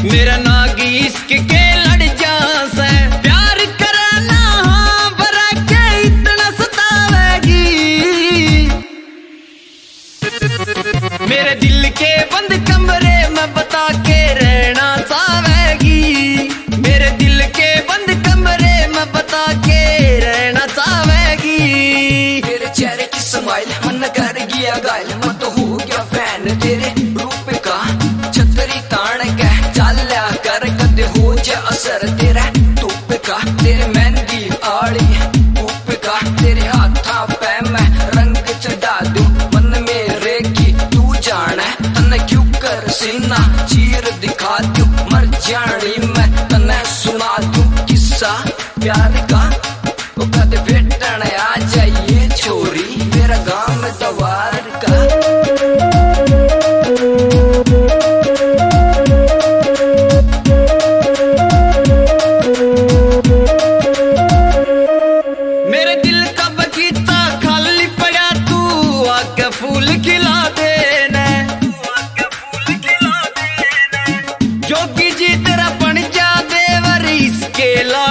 मेरा नागी इश्क के लड़ जा से प्यार करना हाँ बरा के इतना सतावेगी। मेरे दिल के बंद कमरे में बता के रहना चाहेगी। मेरे दिल के बंद कमरे में बता के रहना चाहेगी। तेरे चेहरे की स्माइल मन कर गया घायल, मैं तो हो गया फैन तेरे रूप का। छतरी तान के चाल्या कर कदे हो जा असर तेरा धूप का। तेरे मेहंदी आड़ी धूप का, तेरे हाथा पे मैं रंग चढ़ा दूं मन मेरे की तू जाने। तने क्यों कर सीना चीर दिखा दूं, मर जानी मैं तने सुना दूं किस्सा प्यार का। वो कदे भेटन आ जाइए छोरी मेरा गांव में दवार का। मेरे दिल का बगीचा खाली पड़ा तू आके फूल खिला देना। जोगी जी तेरा बन जा देवर इसके ला